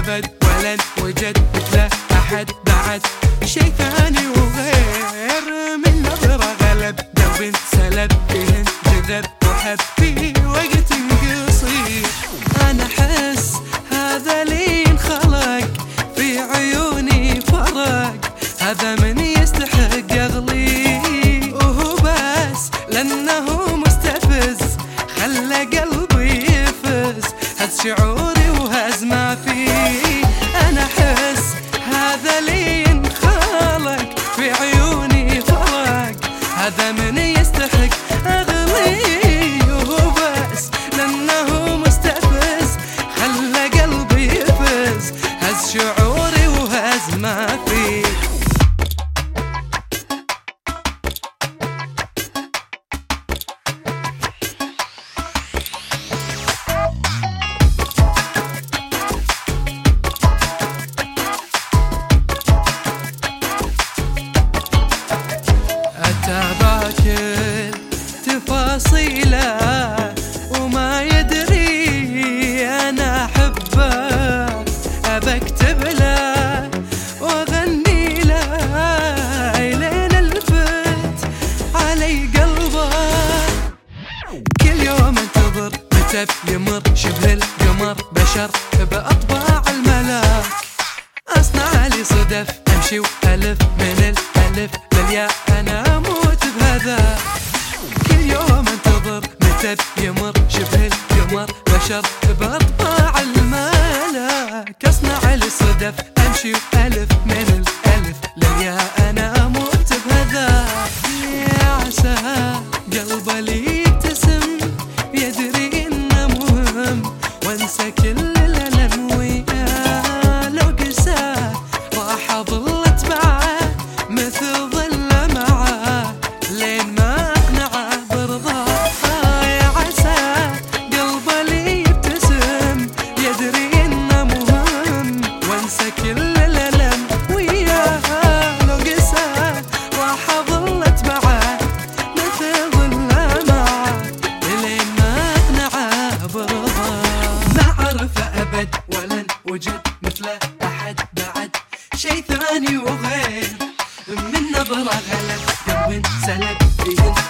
أبد ولن وجد مثله أحد بعد شي ثاني وغير من نظرة غلب قلب سلب فيه جذب وحب في وقت قصير. أنا أحس هذا لي انخلق في عيوني فرق، هذا من يستحق أغلي وهو بس لأنه مستفز خلى قلبي يفز، هز شعوري وهز ما فيه. أنا أحس هذا لي انخلق في عيوني فرق، هذا من يستحق أغلي وهو بس لأنه مستفز خلى قلبي يفز، هز شعوري وهز ما فيه. أتابع كل تفاصيله وما يدري أنا أحبه، أبى أكتب له وأغني له لين الفت علي قلبه. كل يوم انتظر متى يمر شبه القمر بشر بأطباع الملاك، أصنع لي صدف أمشي وألف من الألف للياء أنا أموت بهذا. كل يوم انتظر متى يمر شبه القمر بشر بأطباع الملاك، أصنع لي صدف أمشي وألف من الألف للياء أنا أموت بهذا. يا عسى قلبه لي يبتسم يدري إنه مهم وانسى كل الألم وياه، لو قساه راح أظل أتبعه مثل ظله معاه لين ما أقنعه برضاه. يا عسى قلبه لي يبتسم يدري إنه مهم وانسى كل الألم وياه، لو قساه راح أظل أتبعه مثل ظله معاه لين ما أقنعه برضاه. ما عرفه أبد ولن وجد مثله أحد بعد شي ثاني وغير من نظرة غلب قلب سلب فيه